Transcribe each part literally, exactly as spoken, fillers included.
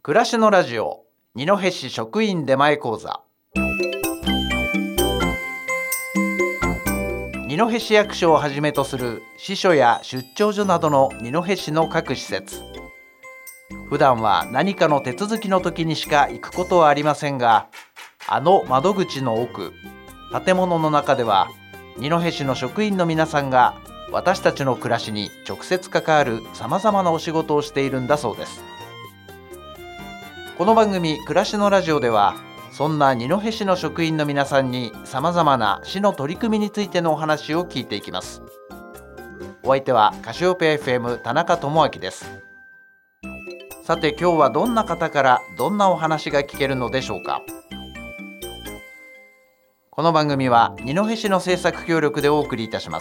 暮らしのラジオ二戸市職員出前講座。二戸市役所をはじめとする支所や出張所などの二戸市の各施設、普段は何かの手続きの時にしか行くことはありませんが、あの窓口の奥、建物の中では二戸市の職員の皆さんが私たちの暮らしに直接関わるさまざまなお仕事をしているんだそうです。この番組暮らしのラジオでは、そんな二戸市の職員の皆さんにさまざまな市の取り組みについてのお話を聞いていきます。お相手はカシオペア エフエム 田中智明です。さて、今日はどんな方からどんなお話が聞けるのでしょうか。この番組は二戸市の制作協力でお送りいたします。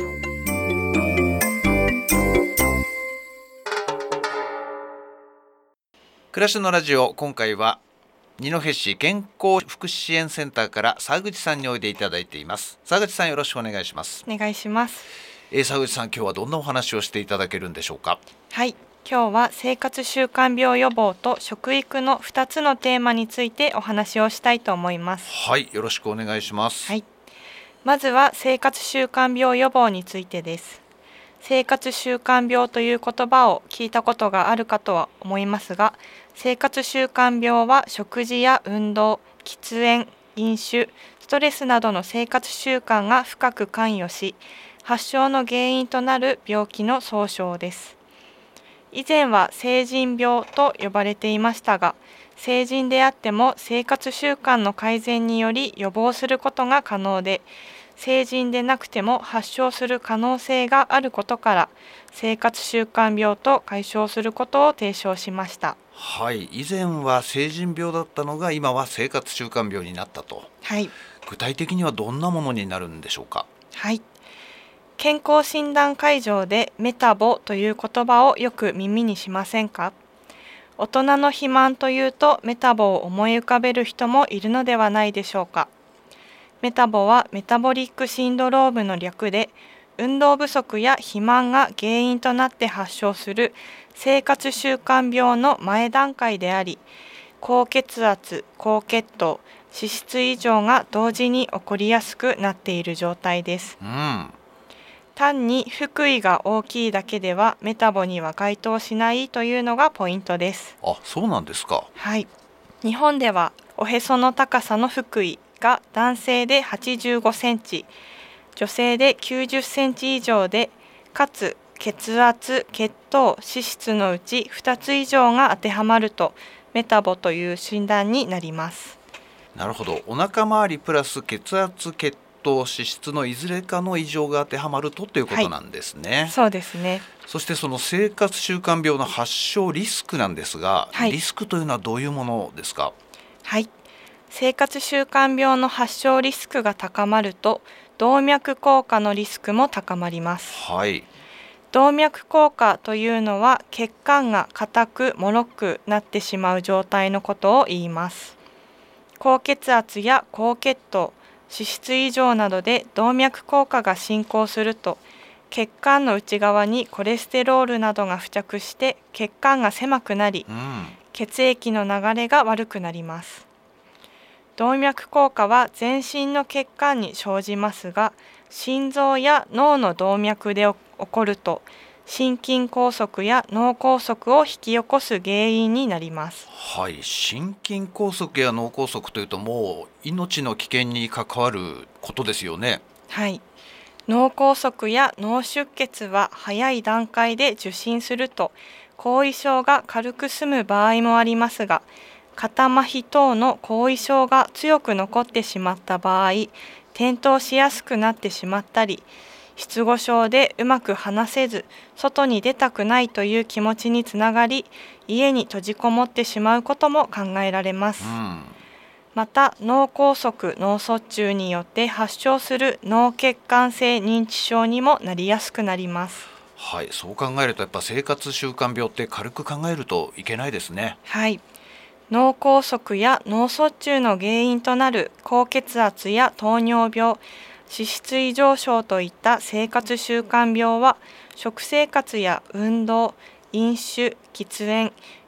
暮らしのラジオ、今回は二戸市健康福祉支援センターから沢口さんにおいでいただいています。沢口さん、よろしくお願いします。 お願いします。 えー、沢口さん、今日はどんなお話をしていただけるんでしょうか。 はい、今日は生活習慣病予防と食育のふたつのテーマについてお話をしたいと思います。 はい、よろしくお願いします。 はい、まずは生活習慣病予防についてです。生活習慣病という言葉を聞いたことがあるかとは思いますが、生活習慣病は食事や運動、喫煙、飲酒、ストレスなどの生活習慣が深く関与し、発症の原因となる病気の総称です。以前は成人病と呼ばれていましたが、成人であっても生活習慣の改善により予防することが可能で、成人でなくても発症する可能性があることから、生活習慣病と解消することを提唱しました。 はい、以前は成人病だったのが今は生活習慣病になったと。 はい、 具体的にはどんなものになるんでしょうか。 はい、健康診断会場でメタボという言葉をよく耳にしませんか。大人の肥満というとメタボを思い浮かべる人もいるのではないでしょうか。メタボはメタボリックシンドロームの略で、運動不足や肥満が原因となって発症する生活習慣病の前段階であり、高血圧、高血糖、脂質異常が同時に起こりやすくなっている状態です。 うん、 単に腹囲が大きいだけではメタボには該当しないというのがポイントです。 あ、そうなんですか。 はい、日本ではおへその高さの腹囲が男性ではちじゅうごセンチ、女性できゅうじゅっセンチ以上で、かつ血圧、血糖、脂質のうちふたつ以上が当てはまるとメタボという診断になります。 なるほど。お腹周りプラス血圧、血糖、脂質のいずれかの異常が当てはまるとということなんですね。 はい、そうですね。 そしてその生活習慣病の発症リスクなんですが、はい、リスクというのはどういうものですか。 はい、生活習慣病の発症リスクが高まると動脈硬化のリスクも高まります。 はい、 動脈硬化というのは血管が硬く脆くなってしまう状態のことを言います。高血圧や高血糖、脂質異常などで動脈硬化が進行すると、血管の内側にコレステロールなどが付着して血管が狭くなり、うん、血液の流れが悪くなります。動脈硬化は全身の血管に生じますが、心臓や脳の動脈で起こると心筋梗塞や脳梗塞を引き起こす原因になります。 はい、心筋梗塞や脳梗塞というともう命の危険に関わることですよね。 はい、脳梗塞や脳出血は早い段階で受診すると後遺症が軽く済む場合もありますが、肩麻痺等の後遺症が強く残ってしまった場合、転倒しやすくなってしまったり、失語症でうまく話せず外に出たくないという気持ちにつながり、家に閉じこもってしまうことも考えられます。うん、また脳梗塞、脳卒中によって発症する脳血管性認知症にもなりやすくなります。 はい、そう考えるとやっぱ生活習慣病って軽く考えるといけないですね。 はい、脳梗塞や脳卒中の原因となる高血圧や糖尿病、脂質異常症といった生活習慣病は食生活や運動、飲酒、喫煙、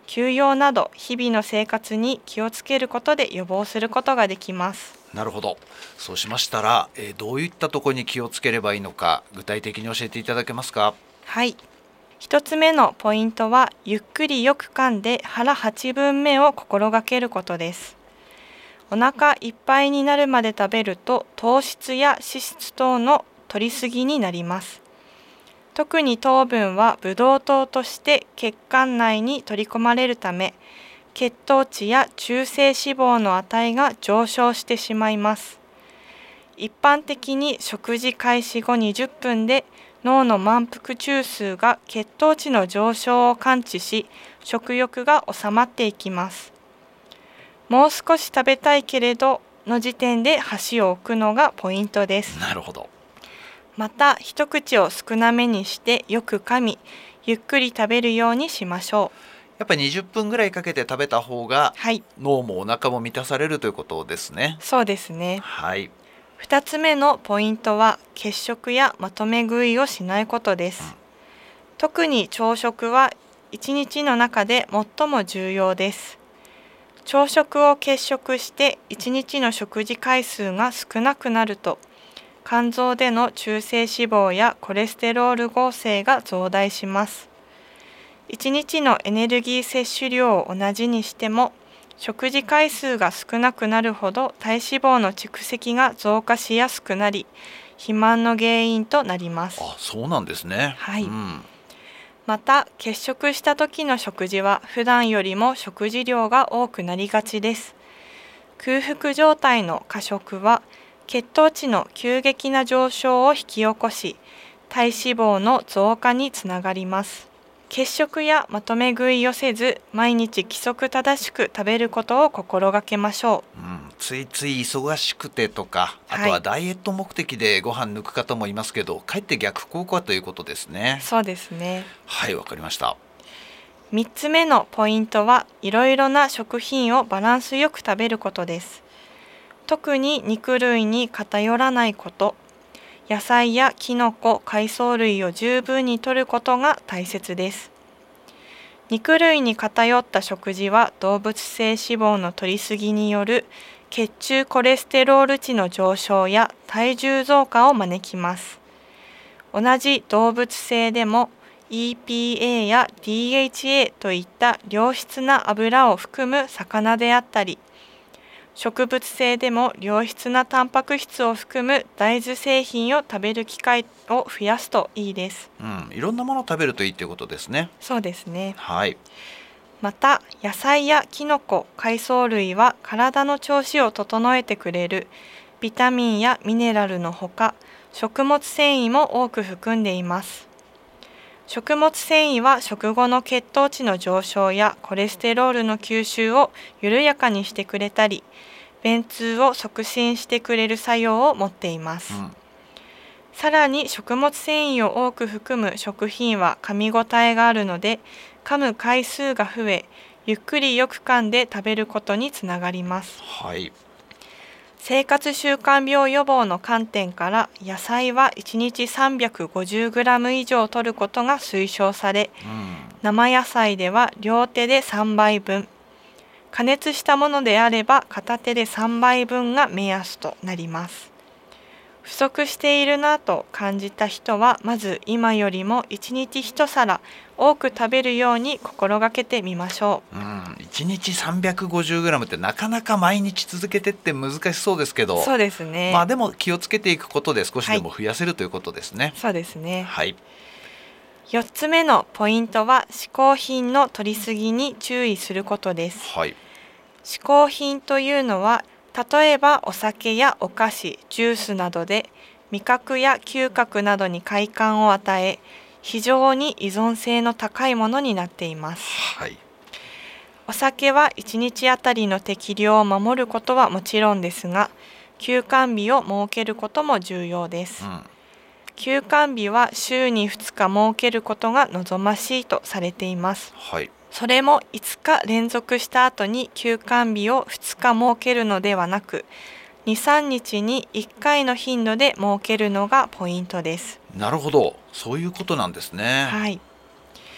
休養など日々の生活に気をつけることで予防することができます。 なるほど。そうしましたら、えー、どういったところに気をつければいいのか具体的に教えていただけますか？ はい。一つ目のポイントは、ゆっくりよく噛んで腹はちぶんめを心がけることです。お腹いっぱいになるまで食べると糖質や脂質等の摂りすぎになります。特に糖分はブドウ糖として血管内に取り込まれるため、血糖値や中性脂肪の値が上昇してしまいます。一般的に食事開始後にじゅっぷんで脳の満腹中枢が血糖値の上昇を感知し、食欲が収まっていきます。もう少し食べたいけれどの時点で箸を置くのがポイントです。 なるほど。 また一口を少なめにしてよく噛み、ゆっくり食べるようにしましょう。 やっぱりにじゅっぷんぐらいかけて食べた方が、 はい、 脳もお腹も満たされるということですね。 そうですね。 はい。 ふたつめのポイントは、欠食やまとめ食いをしないことです。うん、特に朝食はいちにちの中で最も重要です。朝食を欠食していちにちの食事回数が少なくなると、肝臓での中性脂肪やコレステロール合成が増大します。いちにちのエネルギー摂取量を同じにしても、食事回数が少なくなるほど体脂肪の蓄積が増加しやすくなり、肥満の原因となります。 あ、そうなんですね。 はい。 うん、 また、欠食した時の食事は普段よりも食事量が多くなりがちです。空腹状態の過食は血糖値の急激な上昇を引き起こし、体脂肪の増加につながります。欠食やまとめ食いをせず、毎日規則正しく食べることを心がけましょう。 うん、ついつい忙しくてとか、あとはダイエット目的でご飯抜く方もいますけど、かえって逆効果ということですね。 そうですね。 はい、わかりました。 みっつめのポイントは、いろいろな食品をバランスよく食べることです。特に肉類に偏らないこと、野菜やきのこ、海藻類を十分に摂ることが大切です。肉類に偏った食事は動物性脂肪の摂りすぎによる血中コレステロール値の上昇や体重増加を招きます。同じ動物性でも イーピーエー や ディーエイチエー といった良質な油を含む魚であったり、植物性でも良質なタンパク質を含む大豆製品を食べる機会を増やすといいです。 うん、いろんなものを食べるといいということですね。 そうですね。 はい。 また、野菜やきのこ、海藻類は体の調子を整えてくれるビタミンやミネラルのほか、食物繊維も多く含んでいます。食物繊維は食後の血糖値の上昇やコレステロールの吸収を緩やかにしてくれたり、便通を促進してくれる作用を持っています。うん、さらに食物繊維を多く含む食品は噛み応えがあるので、噛む回数が増え、ゆっくりよく噛んで食べることにつながります。 はい。 生活習慣病予防の観点から、野菜はいちにち さんびゃくごじゅうグラム 以上摂ることが推奨され、うん、生野菜では両手でさんばいぶん、加熱したものであれば片手でさんばいぶんが目安となります。不足しているなと感じた人は、まず今よりもいちにちいちさら多く食べるように心がけてみましょう。 うん、いちにち さんびゃくごじゅうグラム ってなかなか毎日続けてって難しそうですけど、 そうですね。 まあでも気をつけていくことで少しでも増やせる、はい、ということですね。 そうですね。 はい。 よっつめのポイントは、嗜好品の摂りすぎに注意することです。 はい。 嗜好品というのは、例えばお酒やお菓子、ジュースなどで味覚や嗅覚などに快感を与え、非常に依存性の高いものになっています。 はい。 お酒はいちにちあたりの適量を守ることはもちろんですが、休館日を設けることも重要です。うん、休館日は週にふつか設けることが望ましいとされています。 はい。 それもいつか連続した後に休館日をふつか設けるのではなく、にさんにちにいっかいの頻度で設けるのがポイントです。 なるほど、そういうことなんですね。 はい。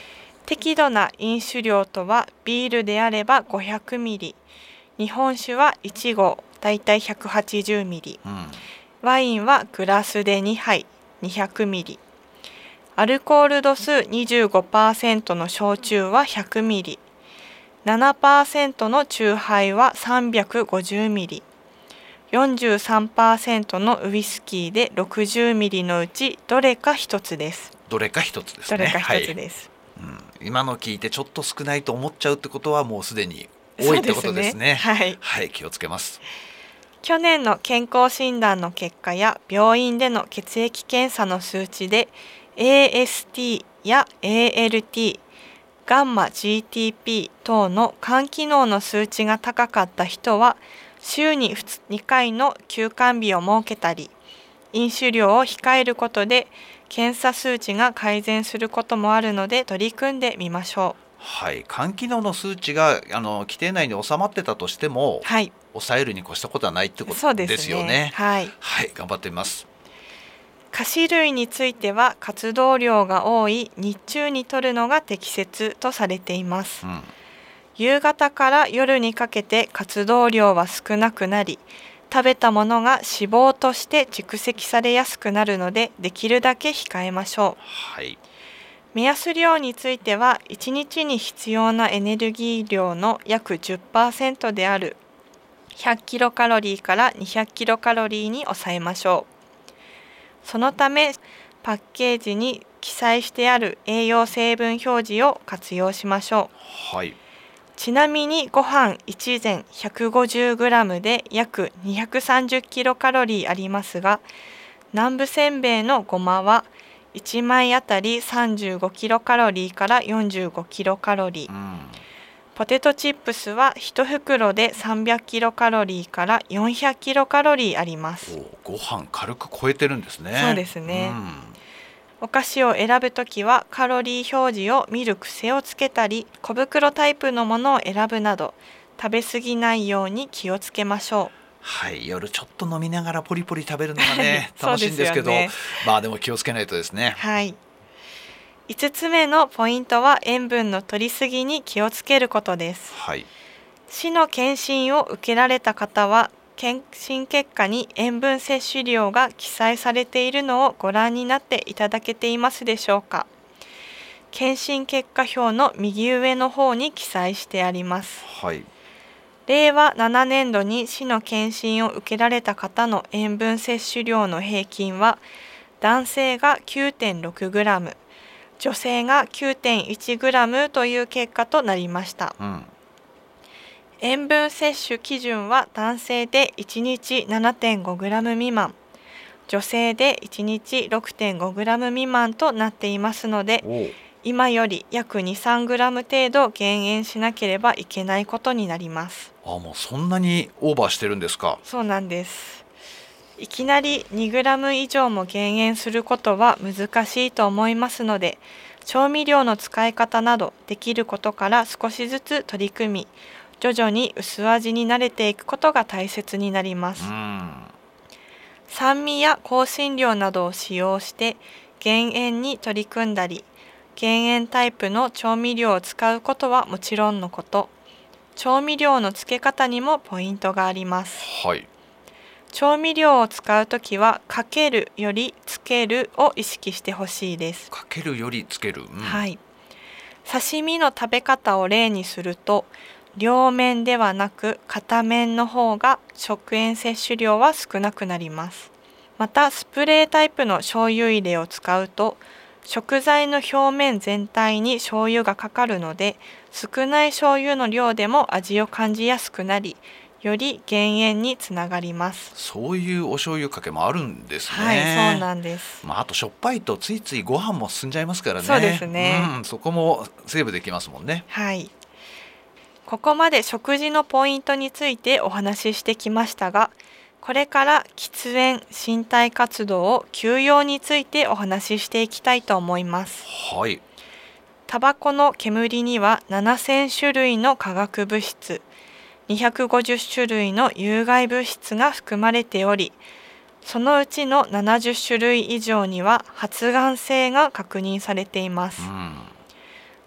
適度な飲酒量とはビールであれば ごひゃくミリ、日本酒はいちごうだいたいひゃくはちじゅうミリ、 うん、 ワインはグラスでにはいにひゃくミリ、アルコール度数 にじゅうごパーセント の焼酎はひゃくミリ、ななパーセント の酎ハイはさんびゃくごじゅうミリ、よんじゅうさんパーセント のウイスキーでろくじゅうミリのうちどれか一つです。 どれか一つですね。 どれか一つです、 はい、うん、今の聞いてちょっと少ないと思っちゃうってことはもうすでに多いってことですね。 はい、 はい、気をつけます。 去年の健康診断の結果や病院での血液検査の数値で エーエスティー や エーエルティー、ガンマ ジーティーピー 等の肝機能の数値が高かった人は週ににかいの休肝日を設けたり、飲酒量を控えることで検査数値が改善することもあるので取り組んでみましょう。 はい、肝機能の数値があの規定内に収まってたとしても、 はい、 抑えるに越したことはないってこそうとですよね。 はい、 はい、頑張ってみます。 菓子類については活動量が多い日中に摂るのが適切とされています、うん、夕方から夜にかけて活動量は少なくなり、食べたものが脂肪として蓄積されやすくなるのでできるだけ控えましょう。 はい、 目安量についてはいちにちに必要なエネルギー量の約 じゅっパーセント であるひゃくキロカロリーからにひゃくキロカロリーに抑えましょう。そのためパッケージに記載してある栄養成分表示を活用しましょう。はい、 ちなみにご飯いちぜん ひゃくごじゅうグラム で約にひゃくさんじゅうキロカロリーありますが、南部せんべいのごまはいちまいあたりさんじゅうごキロカロリーからよんじゅうごキロカロリー、うん、ポテトチップスはいち袋でさんびゃくキロカロリーからよんひゃくキロカロリーあります。 お、ご飯軽く超えてるんですね。 そうですね、うん、お菓子を選ぶときはカロリー表示を見る癖をつけたり、小袋タイプのものを選ぶなど食べ過ぎないように気をつけましょう。 はい、夜ちょっと飲みながらポリポリ食べるのがね楽しいんですけど、ね、まあでも気をつけないとですね。 はい、いつつめのポイントは塩分の摂りすぎに気をつけることです。 はい、 市の検診を受けられた方は検診結果に塩分摂取量が記載されているのをご覧になっていただけていますでしょうか。検診結果表の右上の方に記載してあります。 はい、 れいわななねんどに市の検診を受けられた方の塩分摂取量の平均は男性が きゅうてんろくグラム、女性が きゅうてんいちグラム という結果となりました、うん、塩分摂取基準は男性でいちにち ななてんごグラム 未満、女性でいちにち ろくてんごグラム 未満となっていますので、今より約 にさんグラム 程度減塩しなければいけないことになります。 あ、もうそんなにオーバーしてるんですか。 そうなんです。いきなり にグラム 以上も減塩することは難しいと思いますので、調味料の使い方などできることから少しずつ取り組み、徐々に薄味に慣れていくことが大切になります。うん、酸味や香辛料などを使用して減塩に取り組んだり、減塩タイプの調味料を使うことはもちろんのこと、調味料の付け方にもポイントがあります。 はい、 調味料を使うときはかけるよりつけるを意識してほしいです。 かけるよりつける、うん、 はい。刺身の食べ方を例にすると、両面ではなく片面の方が食塩摂取量は少なくなります。またスプレータイプの醤油入れを使うと、食材の表面全体に醤油がかかるので、少ない醤油の量でも味を感じやすくなり、より減塩につながります。 そういうお醤油かけもあるんですね。 はい、そうなんです。 まあ、あとしょっぱいとついついご飯も進んじゃいますからね。 そうですね、 うん、そこもセーブできますもんね。 はい。ここまで食事のポイントについてお話ししてきましたが、これから喫煙、身体活動を休養についてお話ししていきたいと思います。 はい。 タバコの煙にはななせんしゅるいの化学物質、にひゃくごじゅっしゅるいの有害物質が含まれており、そのうちのななじゅっしゅるい以上には発がん性が確認されています。うん、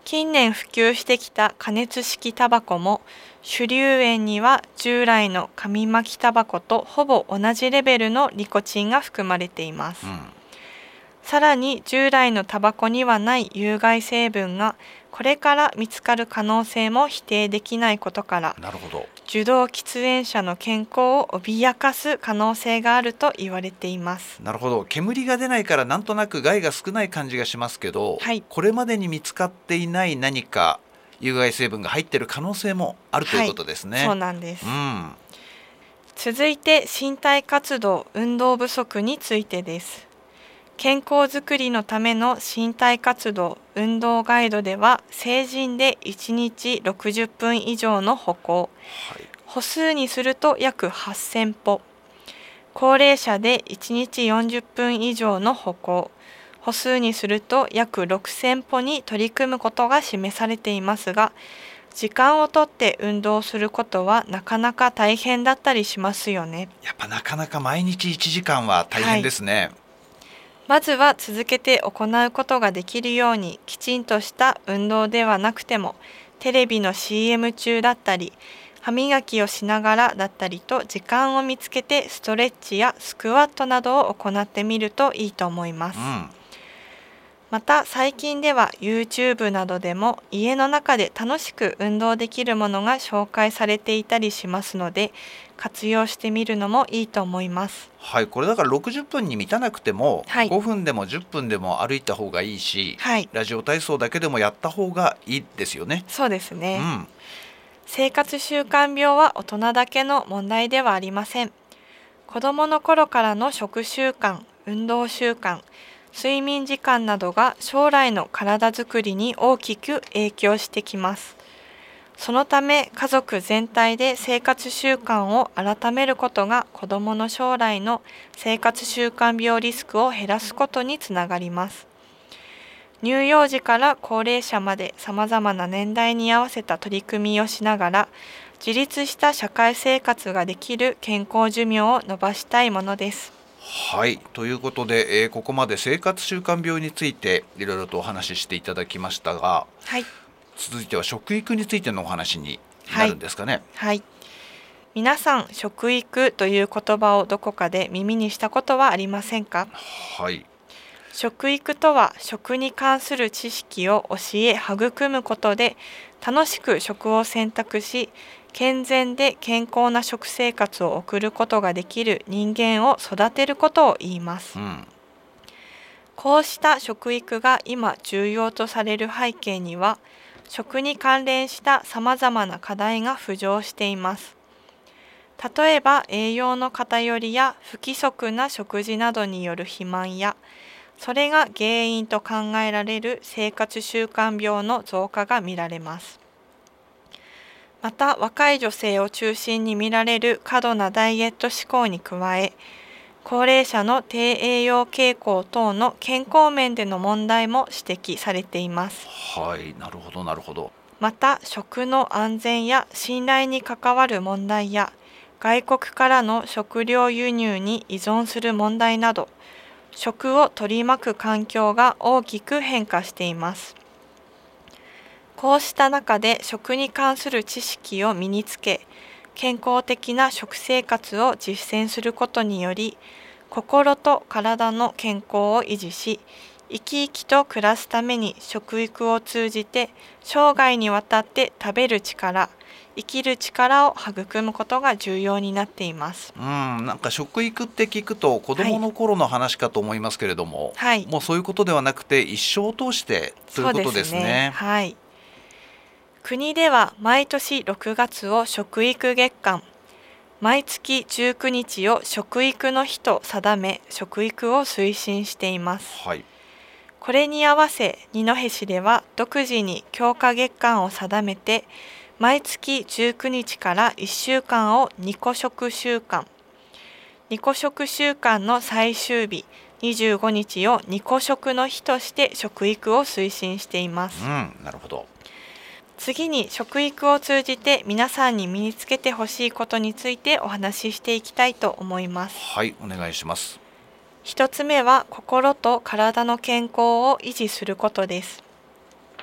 近年普及してきた加熱式タバコも主流煙には従来の紙巻きタバコとほぼ同じレベルのニコチンが含まれています。 うん、 さらに従来のタバコにはない有害成分がこれから見つかる可能性も否定できないことから、 なるほど。 受動喫煙者の健康を脅かす可能性があると言われています。 なるほど。煙が出ないからなんとなく害が少ない感じがしますけど、 はい、 これまでに見つかっていない何か有害成分が入っている可能性もあるということですね。 はい、そうなんです、 うん、 続いて身体活動・運動不足についてです。健康づくりのための身体活動・運動ガイドでは、成人でいちにちろくじゅっぷん以上の歩行、 はい、 歩数にすると約はっせんぽ、高齢者でいちにちよんじゅっぷん以上の歩行、歩数にすると約ろくせんぽに取り組むことが示されていますが、時間をとって運動することはなかなか大変だったりしますよね。 やっぱなかなか毎日いちじかんは大変ですね。はい、 まずは続けて行うことができるように、きちんとした運動ではなくてもテレビの シーエム 中だったり歯磨きをしながらだったりと時間を見つけてストレッチやスクワットなどを行ってみるといいと思います。 うん、 また最近では YouTube などでも家の中で楽しく運動できるものが紹介されていたりしますので、活用してみるのもいいと思います。 はい、これだからろくじゅっぷんに満たなくても、 はい、 ごふんでもじゅっぷんでも歩いた方がいいし、 はい、 ラジオ体操だけでもやった方がいいですよね。 そうですね、 うん、 生活習慣病は大人だけの問題ではありません。子どもの頃からの食習慣、運動習慣、睡眠時間などが将来の体づくりに大きく影響してきます。そのため家族全体で生活習慣を改めることが子どもの将来の生活習慣病リスクを減らすことにつながります。乳幼児から高齢者までさまざまな年代に合わせた取り組みをしながら、自立した社会生活ができる健康寿命を伸ばしたいものです。 はい、ということで、えー、ここまで生活習慣病についていろいろとお話ししていただきましたが、 はい、 続いては食育についてのお話になるんですかね。 はい、はい、皆さん食育という言葉をどこかで耳にしたことはありませんか？ はい、 食育とは食に関する知識を教え育むことで、楽しく食を選択し健全で健康な食生活を送ることができる人間を育てることを言います。 うん、 こうした食育が今重要とされる背景には、食に関連したさまざまな課題が浮上しています。例えば栄養の偏りや不規則な食事などによる肥満や、それが原因と考えられる生活習慣病の増加が見られます。また若い女性を中心に見られる過度なダイエット志向に加え、高齢者の低栄養傾向等の健康面での問題も指摘されています。 はい、なるほどなるほど。 また食の安全や信頼に関わる問題や、外国からの食料輸入に依存する問題など、食を取り巻く環境が大きく変化しています。こうした中で食に関する知識を身につけ、健康的な食生活を実践することにより、心と体の健康を維持し、生き生きと暮らすために食育を通じて生涯にわたって食べる力、生きる力を育むことが重要になっています。 うん、なんか食育って聞くと子どもの頃の話かと思いますけれども、はい、もうそういうことではなくて一生を通してということですね。 そうですね、はい、国では毎年ろくがつを食育月間、毎月じゅうくにちを食育の日と定め、食育を推進しています。 はい、 これに合わせ二戸市では独自に強化月間を定めて、毎月じゅうくにちからいっしゅうかんをにこ食週間、にこ食週間の最終日にじゅうごにちをにこ食の日として食育を推進しています。 うん、なるほど。 次に食育を通じて皆さんに身につけてほしいことについてお話ししていきたいと思います。 はい、お願いします。 一つ目は心と体の健康を維持することです。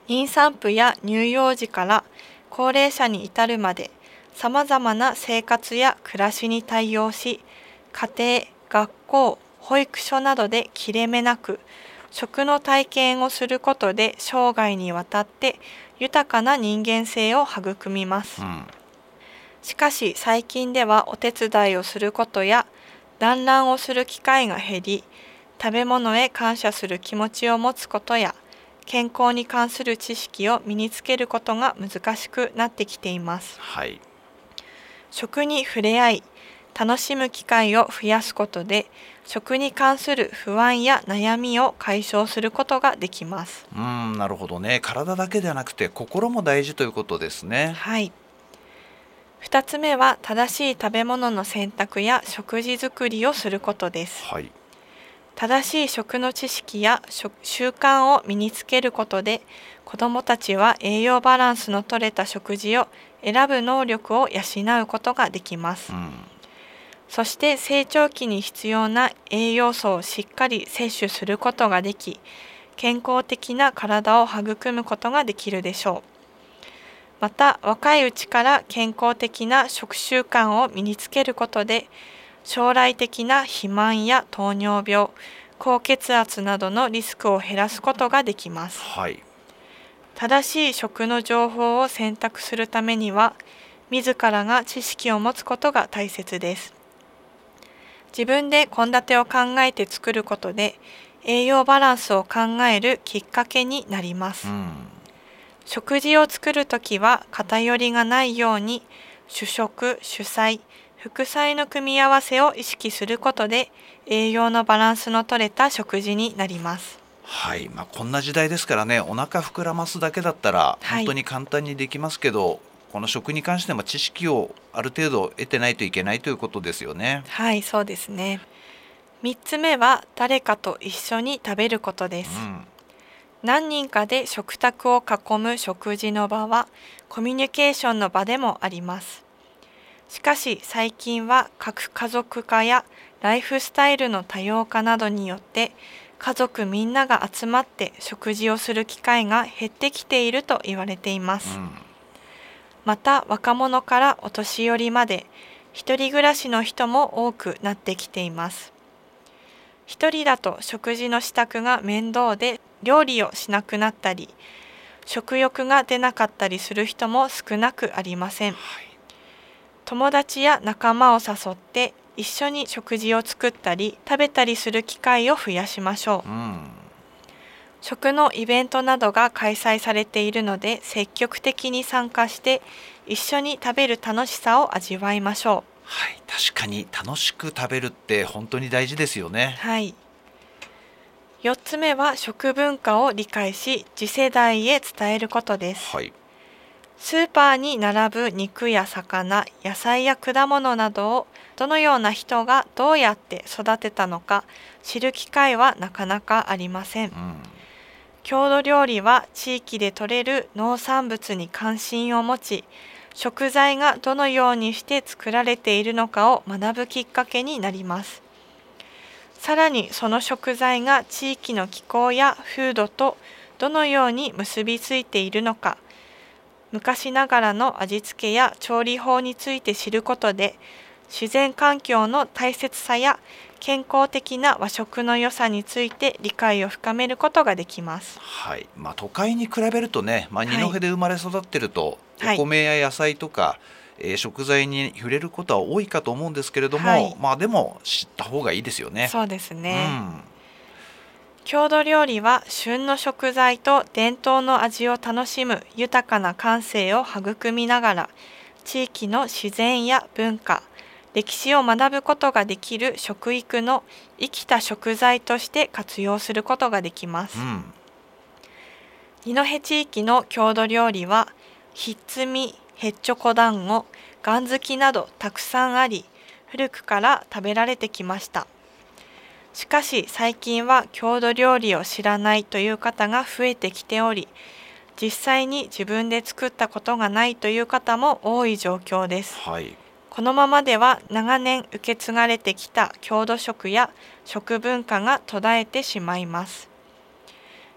妊産婦や乳幼児から高齢者に至るまで、さまざまな生活や暮らしに対応し、家庭、学校、保育所などで切れ目なく、食の体験をすることで生涯にわたって豊かな人間性を育みます。 うん、 しかし最近ではお手伝いをすることや団らんをする機会が減り、食べ物へ感謝する気持ちを持つことや健康に関する知識を身につけることが難しくなってきています。 はい。 食に触れ合い、楽しむ機会を増やすことで、食に関する不安や悩みを解消することができます。 うーん、なるほどね。体だけではなくて心も大事ということですね。 はい。ふたつめは正しい食べ物の選択や食事作りをすることです。 はい。 正しい食の知識や食習慣を身につけることで、子どもたちは栄養バランスの取れた食事を選ぶ能力を養うことができます。 うん、 そして成長期に必要な栄養素をしっかり摂取することができ、健康的な体を育むことができるでしょう。また、若いうちから健康的な食習慣を身につけることで、将来的な肥満や糖尿病、高血圧などのリスクを減らすことができます。 はい。 正しい食の情報を選択するためには、自らが知識を持つことが大切です。自分で献立を考えて作ることで、栄養バランスを考えるきっかけになります。 うん、 食事を作るときは偏りがないように、主食、主菜、副菜の組み合わせを意識することで、栄養のバランスの取れた食事になります。 はい。まあ、こんな時代ですからね、お腹膨らますだけだったらはい本当に簡単にできますけど、この食に関しても知識をある程度得てないといけないということですよね。 はい、そうですね。みっつめは誰かと一緒に食べることです。 うん、 何人かで食卓を囲む食事の場はコミュニケーションの場でもあります。しかし最近は核家族化やライフスタイルの多様化などによって、家族みんなが集まって食事をする機会が減ってきていると言われています。 うん、 また若者からお年寄りまで一人暮らしの人も多くなってきています。一人だと食事の支度が面倒で料理をしなくなったり、食欲が出なかったりする人も少なくありません。 はい。 友達や仲間を誘って一緒に食事を作ったり食べたりする機会を増やしましょう。 うん、 食のイベントなどが開催されているので、積極的に参加して一緒に食べる楽しさを味わいましょはい。確かに楽しく食べるって本当に大事ですよね。 う。はい。よっつめは食文化を理解し次世代へ伝えることです。 はい。 スーパーに並ぶ肉や魚、野菜や果物などをどのような人がどうやって育てたのか知る機会はなかなかありません。 うん、 郷土料理は地域で採れる農産物に関心を持ち、食材がどのようにして作られているのかを学ぶきっかけになります。さらにその食材が地域の気候や風土とどのように結びついているのか、昔ながらの味付けや調理法について知ることで、自然環境の大切さや健康的な和食の良さについて理解を深めることができます。 はい。まあ、都会に比べるとね、まあ、 はい二戸で生まれ育ってると、 はいお米や野菜とか、えー食材に触れることは多いかと思うんですけれども、 はいまあでも知った方がいいですよね。 そうですうね。 ん、 郷土料理は旬の食材と伝統の味を楽しむ豊かな感性を育みながら、地域の自然や文化、歴史を学ぶことができる食育の生きた食材として活用することができます。 うん、 二戸地域の郷土料理は、ひっつみ、へっちょこ団子、がんづきなどたくさんあり、古くから食べられてきました。しかし最近は郷土料理を知らないという方が増えてきており、実際に自分で作ったことがないという方も多い状況です。 はい。 このままでは長年受け継がれてきた郷土食や食文化が途絶えてしまいます。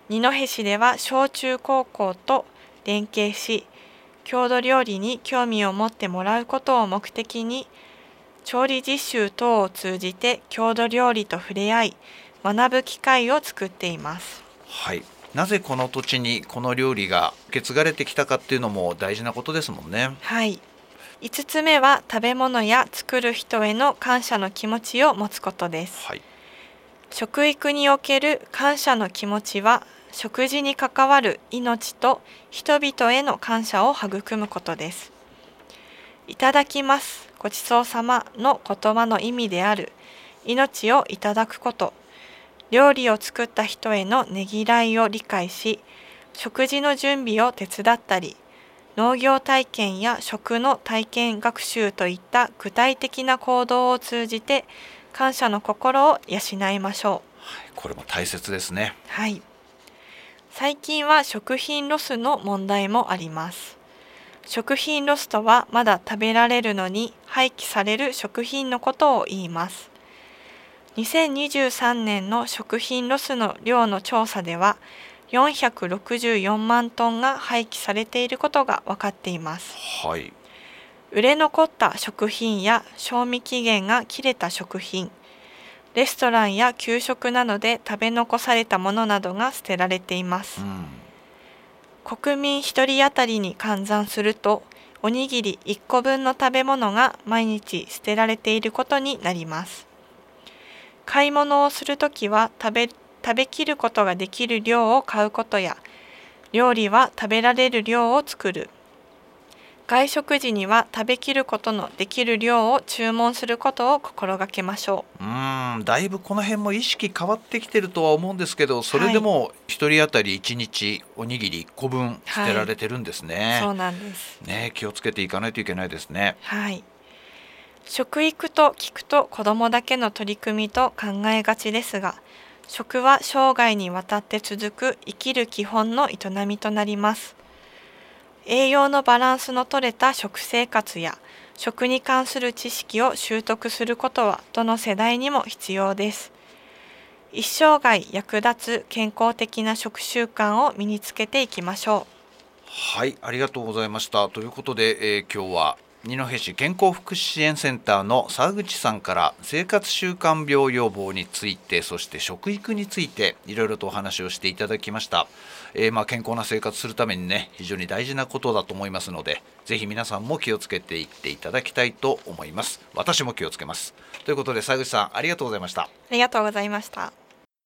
二戸市では小中高校と連携し、郷土料理に興味を持ってもらうことを目的に、調理実習等を通じて郷土料理と触れ合い、学ぶ機会を作っています。 はい、なぜこの土地にこの料理が受け継がれてきたかっていうのも大事なことですもんね。 はい。いつつめは食べ物や作る人への感謝の気持ちを持つことです。 はい、 食育における感謝の気持ちは、食事に関わる命と人々への感謝を育むことです。いただきます、ごちそうさまの言葉の意味である命をいただくこと、料理を作った人へのねぎらいを理解し、食事の準備を手伝ったり、農業体験や食の体験学習といった具体的な行動を通じて感謝の心を養いましょう。 はい、これも大切ですね。 はい。最近は食品ロスの問題もあります。食品ロスとはまだ食べられるのに廃棄される食品のことを言います。にせんにじゅうさんねんの食品ロスの量の調査では、よんひゃくろくじゅうよんまんトンが廃棄されていることが分かっています。 はい、 売れ残った食品や賞味期限が切れた食品、レストランや給食などで食べ残されたものなどが捨てられています。 うん、 国民ひとり当たりに換算すると、おにぎりいっこぶんの食べ物が毎日捨てられていることになります。買い物をするときは食べ、食べきることができる量を買うことや、料理は食べられる量を作る。外食時には食べきることのできる量を注文することを心がけましょう。 うーんだいぶこの辺も意識変わってきてるとは思うんですけど、それでもひとり当たりいちにちおにぎりいっこぶん捨てられてるんですね。 はい、そうなんです。 ね、気をつけていかないといけないですね。 はい。食育と聞くと子どもだけの取り組みと考えがちですが、食は生涯にわたって続く生きる基本の営みとなります。栄養のバランスの取れた食生活や食に関する知識を習得することはどの世代にも必要です。一生涯役立つ健康的な食習慣を身につけていきましょう。はい、ありがとうございました。ということで、えー、今日は二戸市健康福祉支援センターの沢口さんから生活習慣病予防について、そして食育についていろいろとお話をしていただきました。えー、まあ健康な生活するためにね、非常に大事なことだと思いますので、ぜひ皆さんも気をつけていっていただきたいと思います。私も気をつけます。ということで沢口さん、ありがとうございました。 う。ありがとうございました。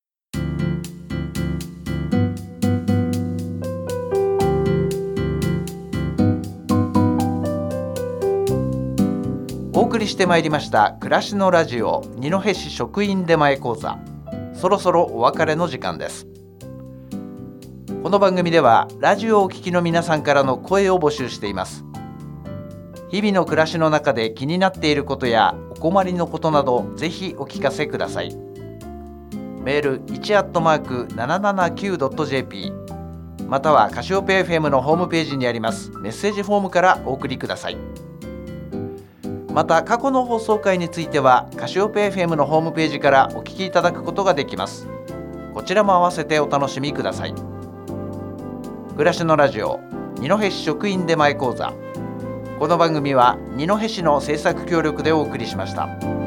お送りしてまいりました暮らしのラジオ二戸市職員出前講座、そろそろお別れの時間です。この番組ではラジオをお聞きの皆さんからの声を募集しています。日々の暮らしの中で気になっていることやお困りのことなど、ぜひお聞かせください。メール いち アットマーク ななななきゅう ドット ジェーピー またはカシオペ エフエム のホームページにありますメッセージフォームからお送りください。また過去の放送回についてはカシオペ エフエム のホームページからお聞きいただくことができます。こちらも合わせてお楽しみください。暮らしのラジオ二戸市職員出前講座、この番組は二戸市の制作協力でお送りしました。